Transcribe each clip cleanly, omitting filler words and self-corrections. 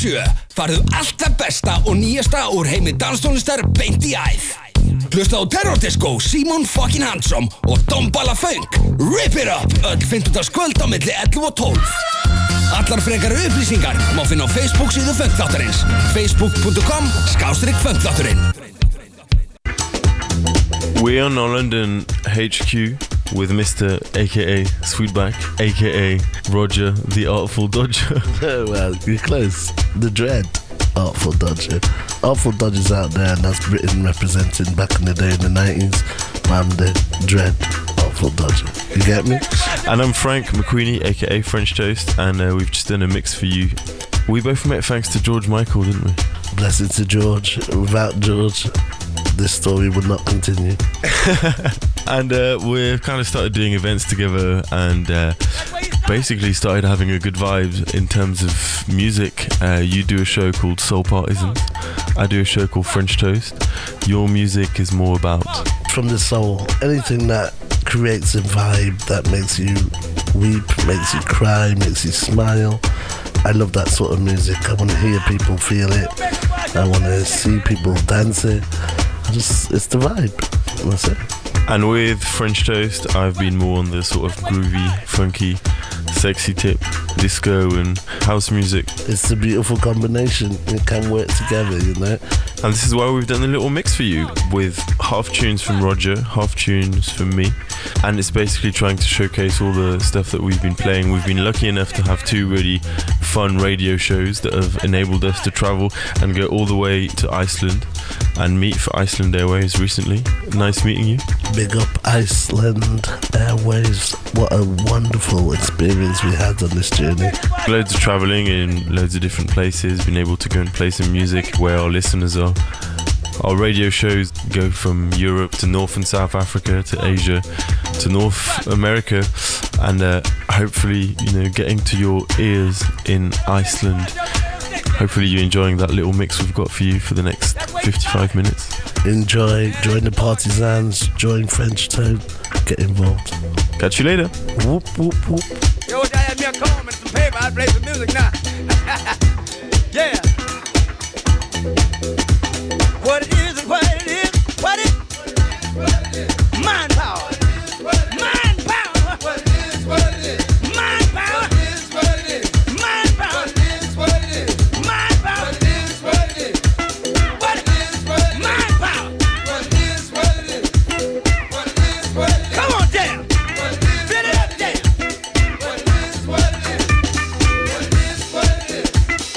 7 farðu alltaf besta og nýjasta úr heimi danstónlistar beint í æð. Hlusta á Terror Disco, Simon fucking Handsome og Dombala Funk. Rip it up, öll 15. kvöld á milli 11 og 12. Allar frekari upplýsingar má finna á Facebook síðu Funkþáttarins. facebook.com/Funkþátturinn. We're on our London HQ with Mr. aka Sweetback, aka Roger the Artful Dodger. Oh, well, you're close. The Dread Artful Dodger. Artful Dodger's out there, and that's Britain representing back in the day in the 90s. I'm the Dread Artful Dodger. You get me? And I'm Frank McQueenie, aka French Toast, and we've just done a mix for you. We both met thanks to George Michael, didn't we? Blessing to George. Without George, this story would not continue. And we've kind of started doing events together and basically started having a good vibe in terms of music. You do a show called Soul Partisans. I do a show called French Toast. Your music is more about... From the soul. Anything that creates a vibe that makes you weep, makes you cry, makes you smile. I love that sort of music. I want to hear people feel it. I want to see people dance it. It's the vibe. That's it. And with French Toast, I've been more on the sort of groovy, funky, sexy tip, disco and house music. It's a beautiful combination. It can work together, you know. And this is why we've done a little mix for you with half tunes from Roger, half tunes from me. And it's basically trying to showcase all the stuff that we've been playing. We've been lucky enough to have 2 really fun radio shows that have enabled us to travel and go all the way to Iceland and meet for Iceland Airways recently. Nice meeting you. Big up Iceland Airways. What a wonderful experience we had on this journey. Loads of travelling in loads of different places, been able to go and play some music where our listeners are. Our radio shows go from Europe to North and South Africa to Asia to North America, and hopefully, you know, getting to your ears in Iceland. Hopefully you're enjoying that little mix we've got for you for the next 55 minutes. Enjoy, join the partisans, join French Toast, get involved. Catch you later. Whoop, whoop, whoop. Yo, I had me a comb and some paper, I'd play some music now. Yeah. What it is and what it is, what it is. Mind power. Mind power. What it is, what it is. Mind power. What it is, what it is. Mind power. What it is, what it is. Mind power. What it is, what it is. What it is, what it is. Mind power. What it is, what it is. What it is, what it is. Come on, jam. What it is, fill it up, jam. What it is, what it is. What it is, what it is.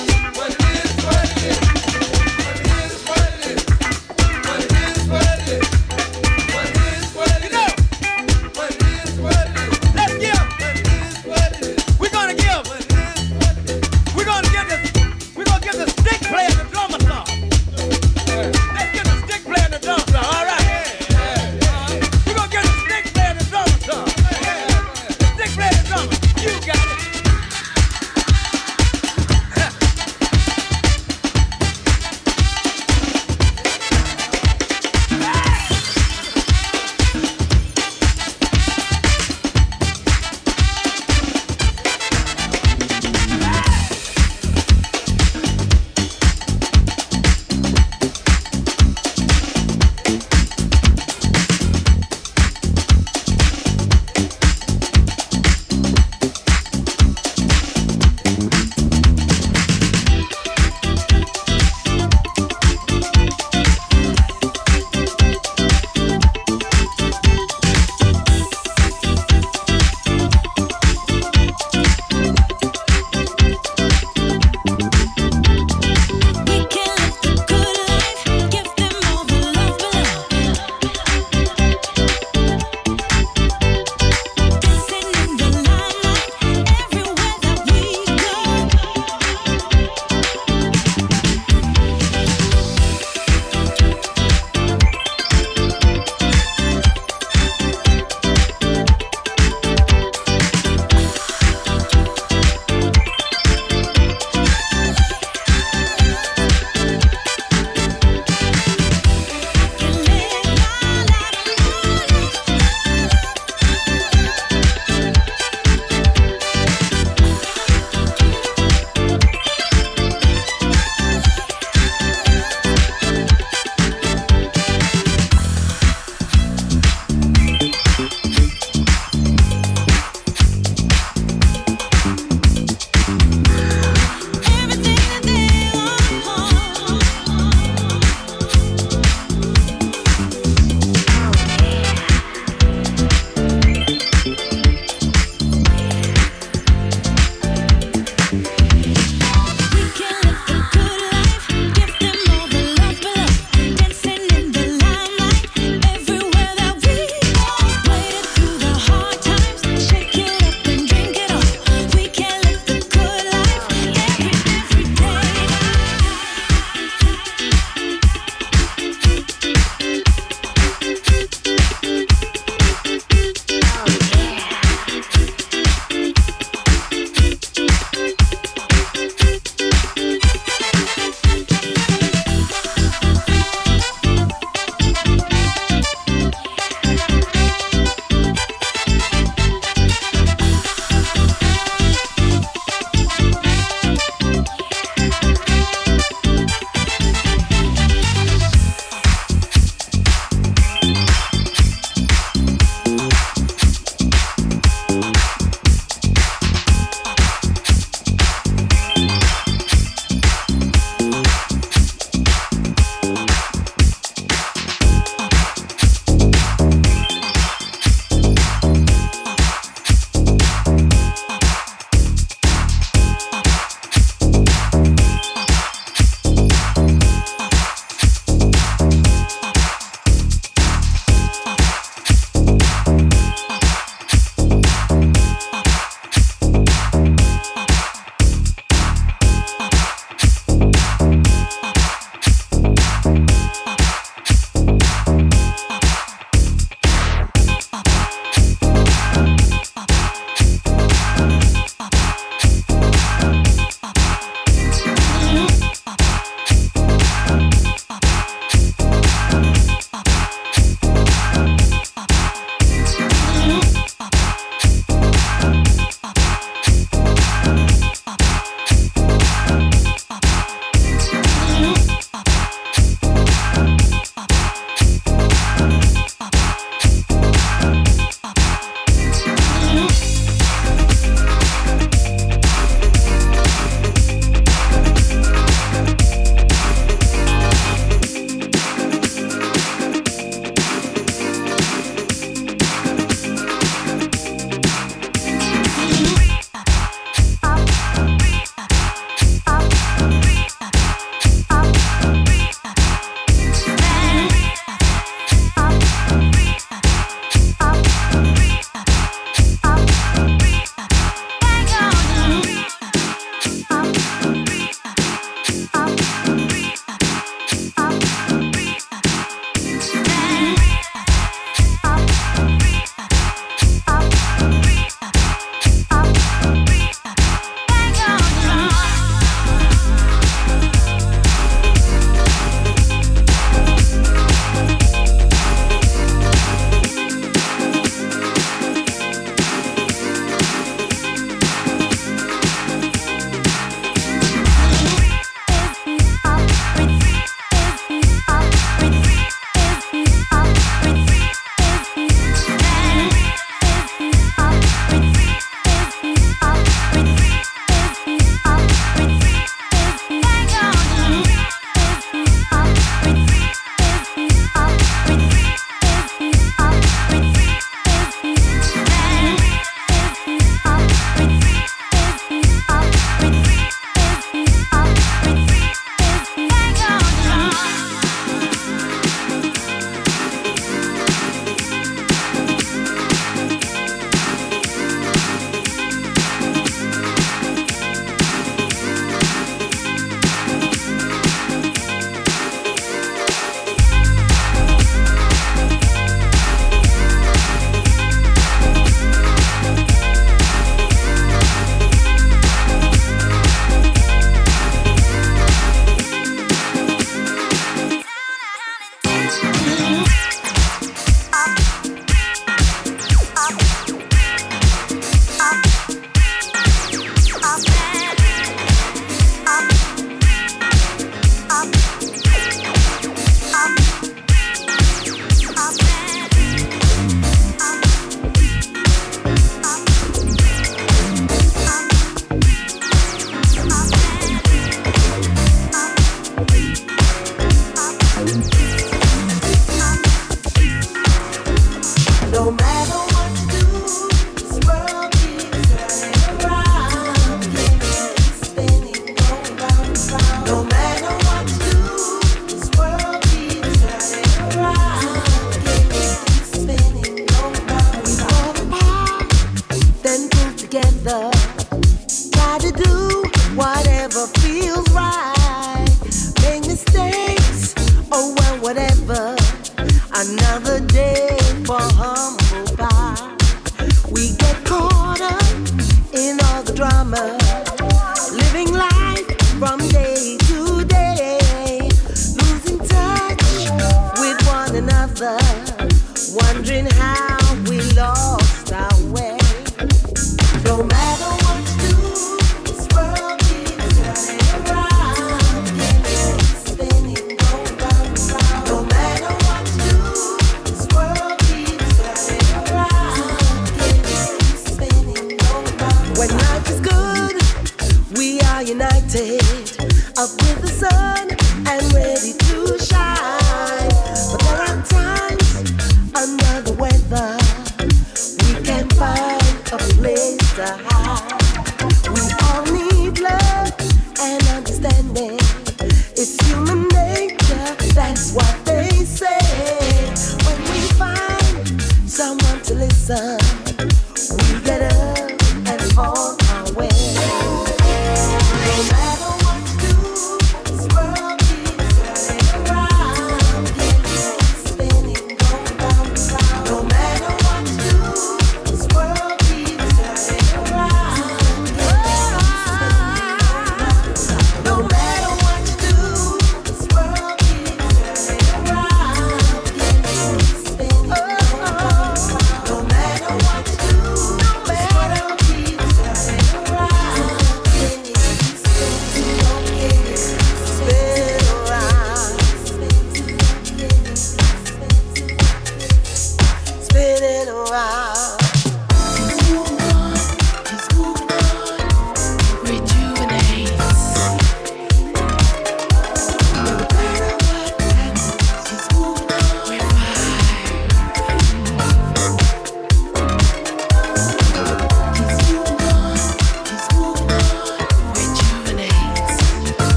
up with the sun and ready to shine. But there are times under the weather we can find a place to hide. We all need love and understanding. It's human nature, that's what they say. When we find someone to listen, we get up and on our way. No matter what you do, this world keeps turning.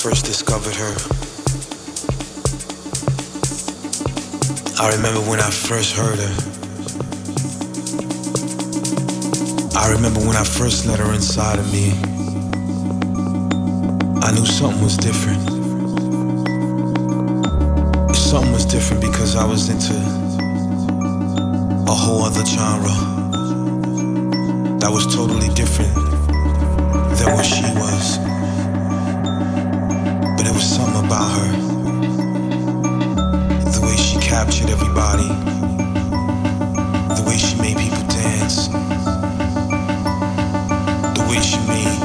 first discovered her. I remember when I first heard her. I remember when I first let her inside of me. I knew something was different. Something was different because I was into a whole other genre that was totally different than what she was. But it was something about her. The way she captured everybody. The way she made people dance. The way she made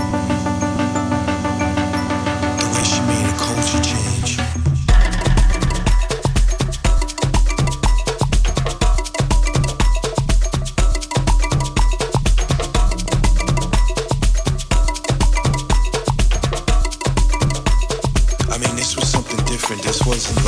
a culture change. This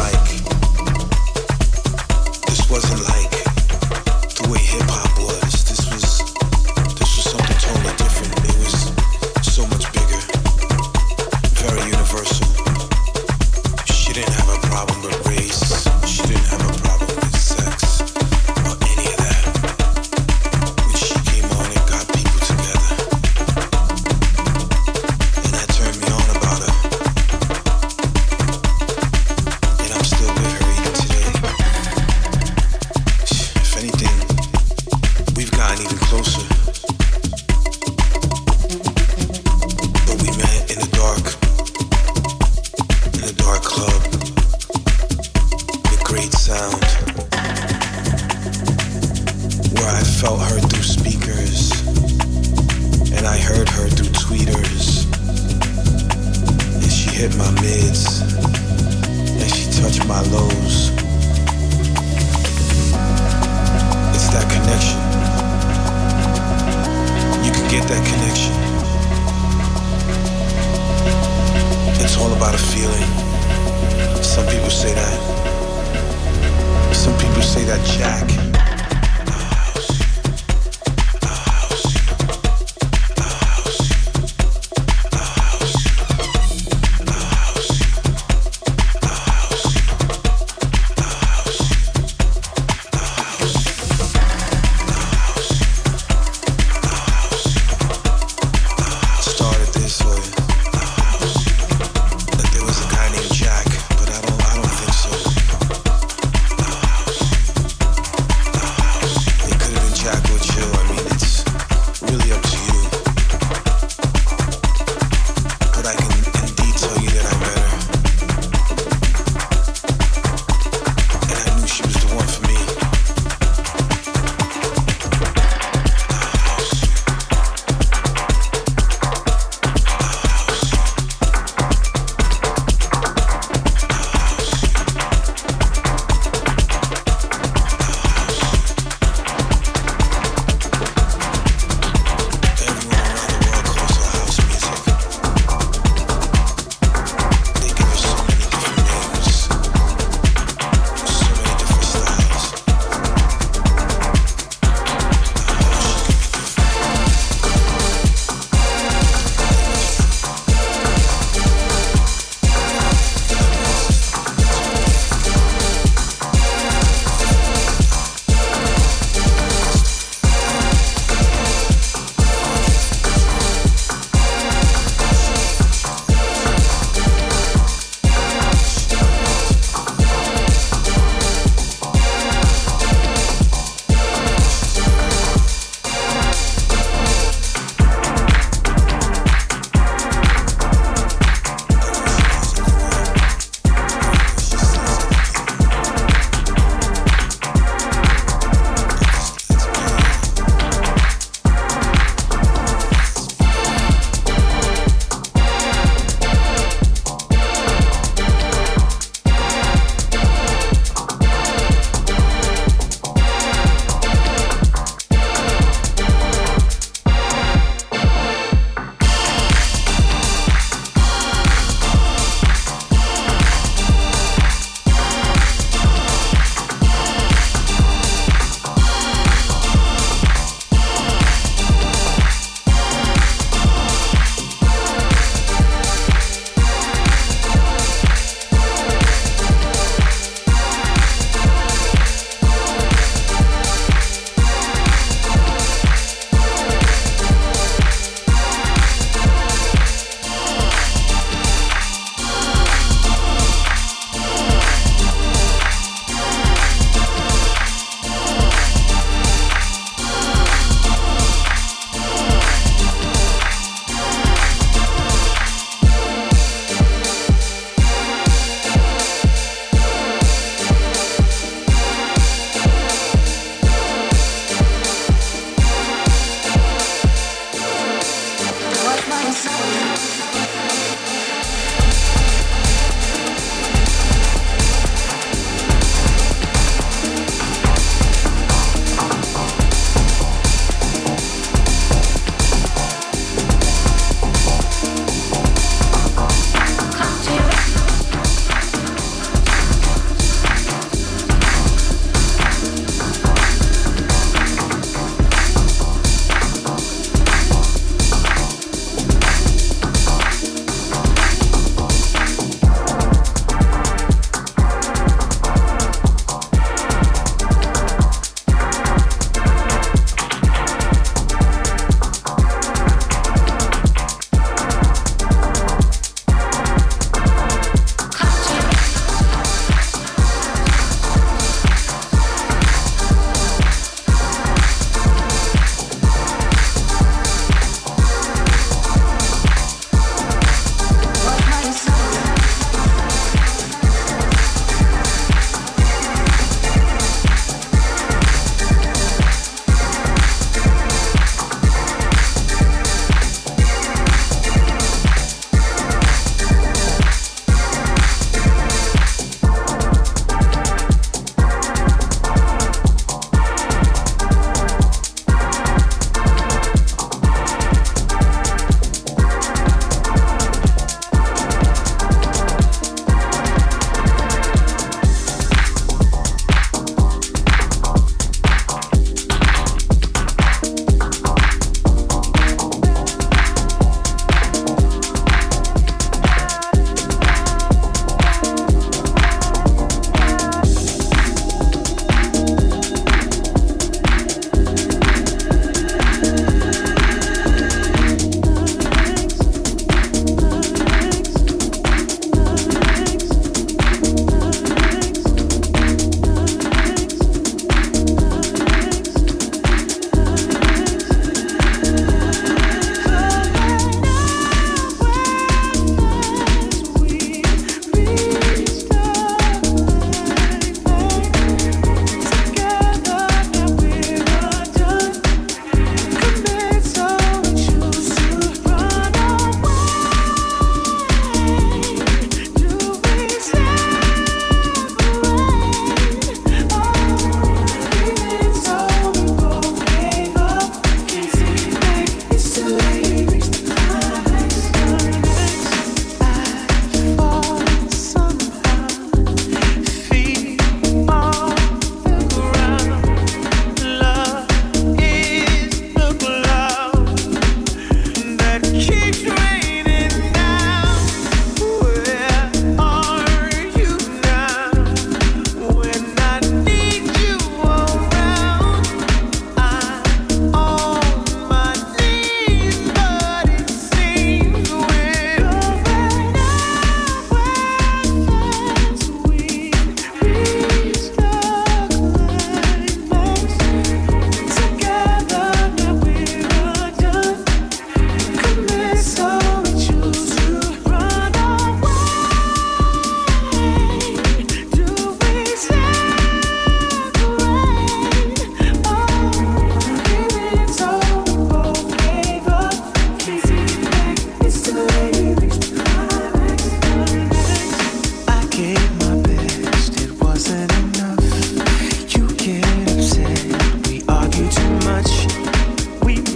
wasn't like the way hip hop was. This was something totally different. It was so much bigger, very universal. She didn't have a problem with race. She didn't have a problem with sex or any of that. When she came on and got people together, and that turned me on about her.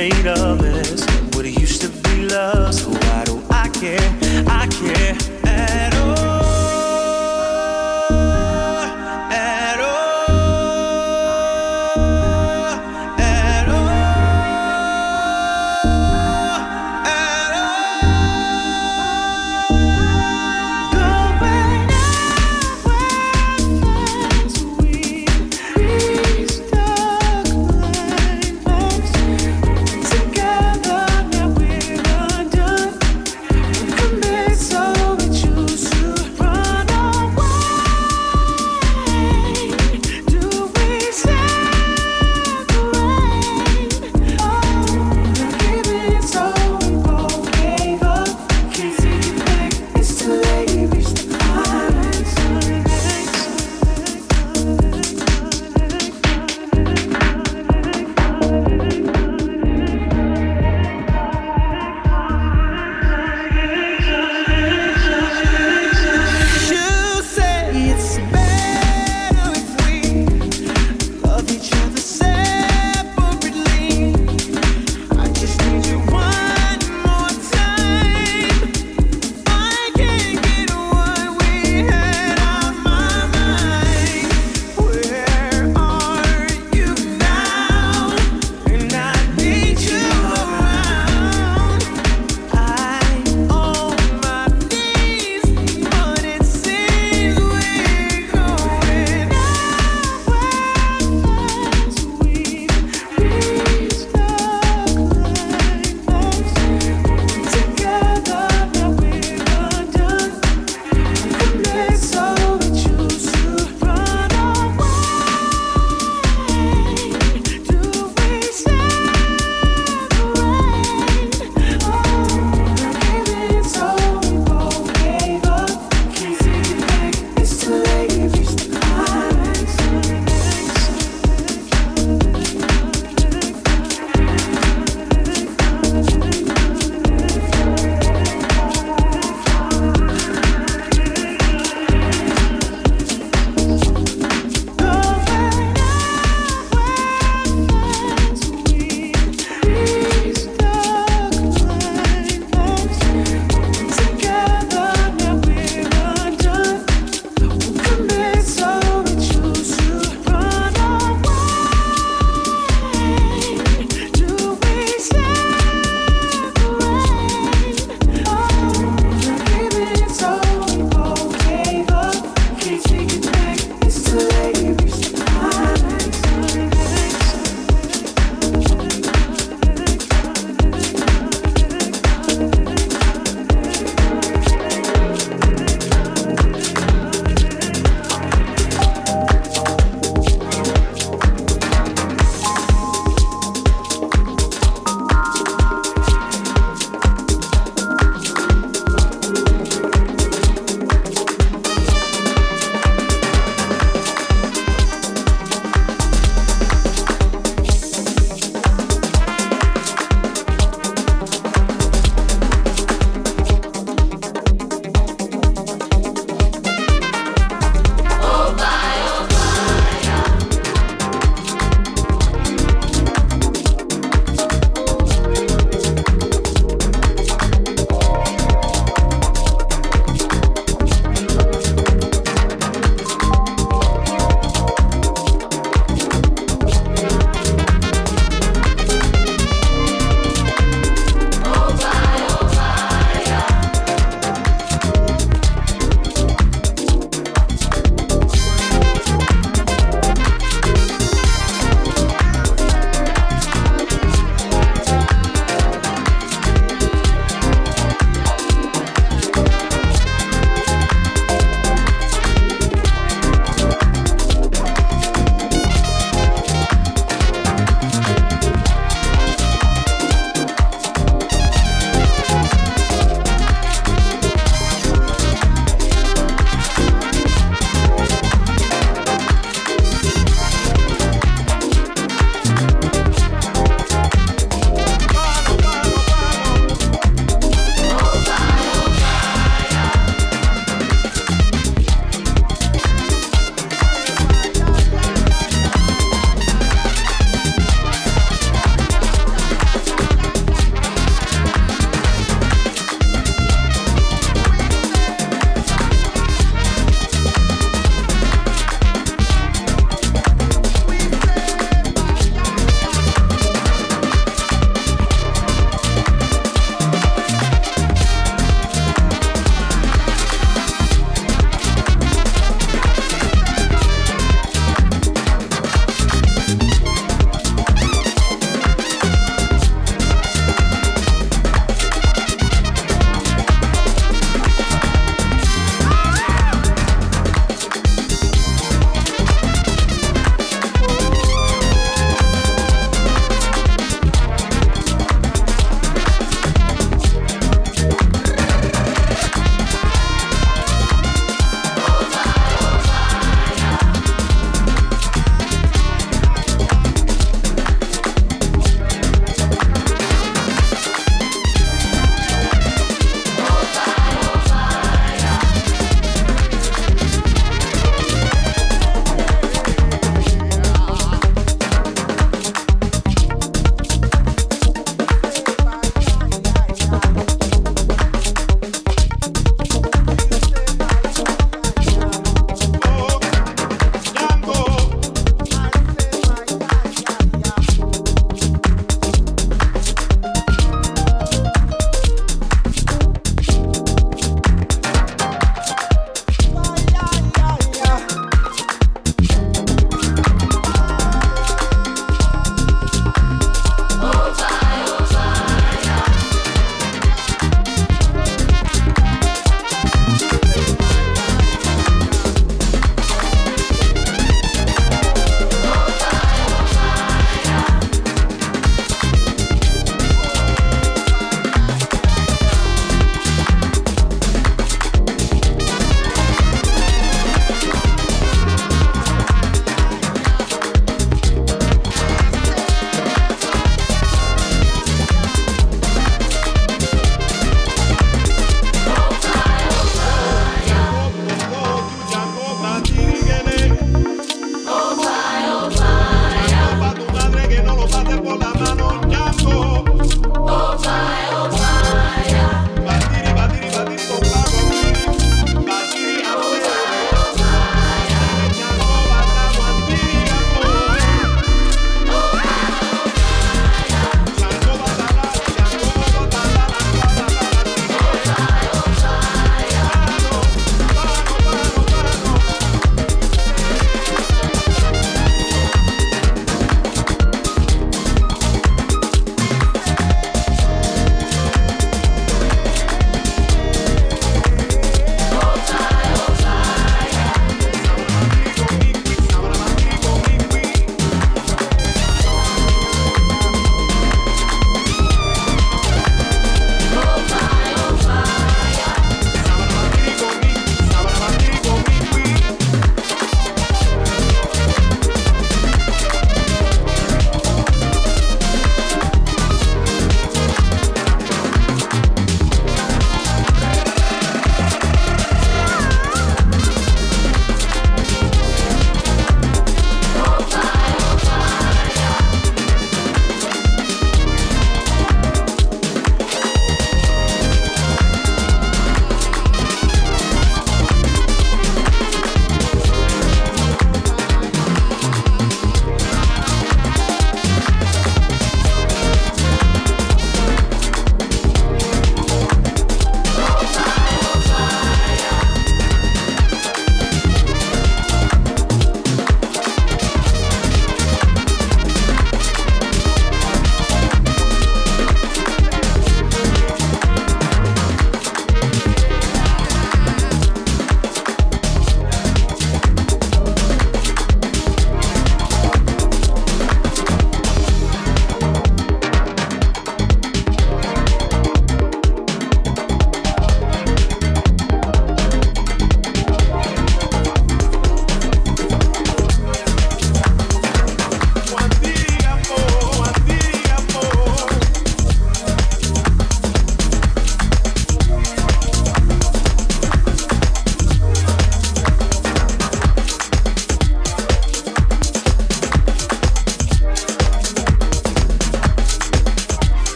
made of this. What it used to be love, so why do I care? I care at all. At all. At all. At all. Going nowhere as we reach dark night. Together now we're undone.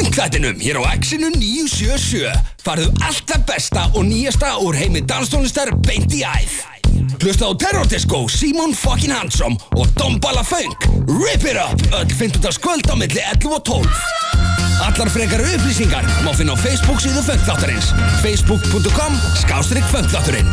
Funk-þættinum hér á X-inu 977. Farðu allt það besta og nýjasta úr heimi danstónlistar beint í æð. Hlusta á Terror Disco, Simon fucking Handsome og Dombala Funk. Rip it up, öll 50-dagskvöld á milli 11 og 12. Allar frekari upplýsingar má finna á Facebook síðu Funk-þáttarins. facebook.com/Funk-þátturinn.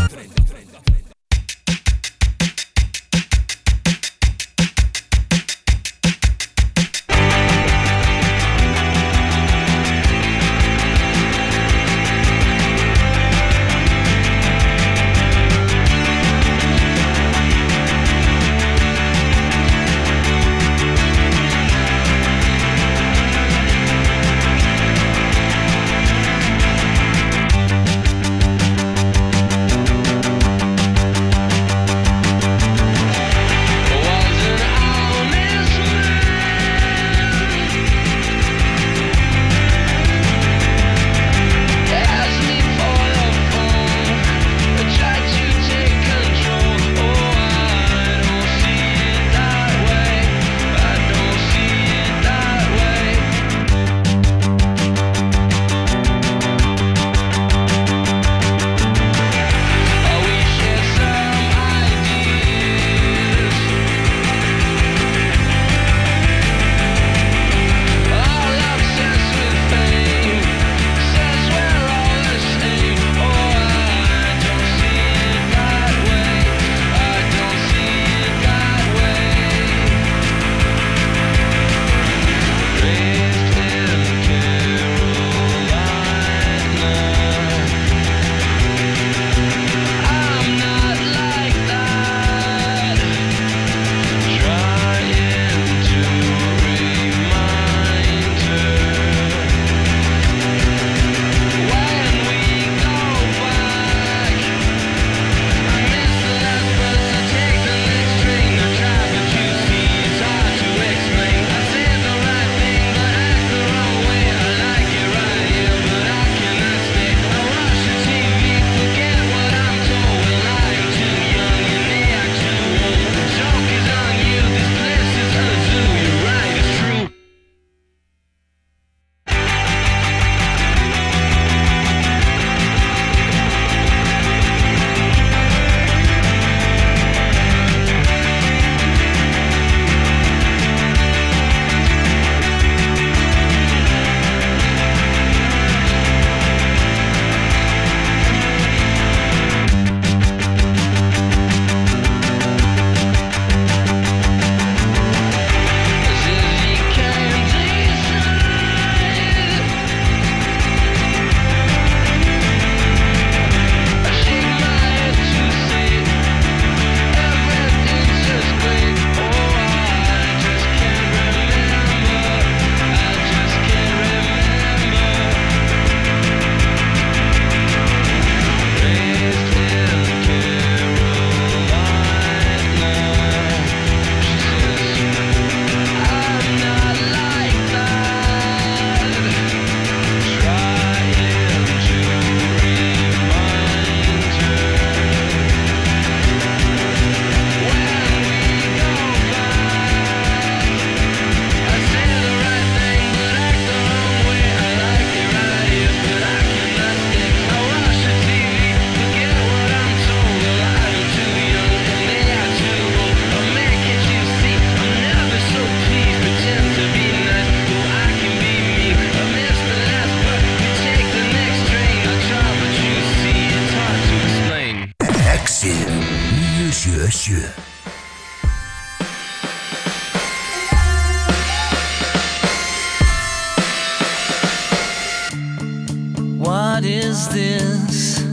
What is this?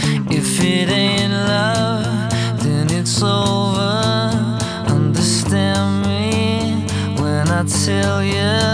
If it ain't love, then it's over. Understand me when I tell you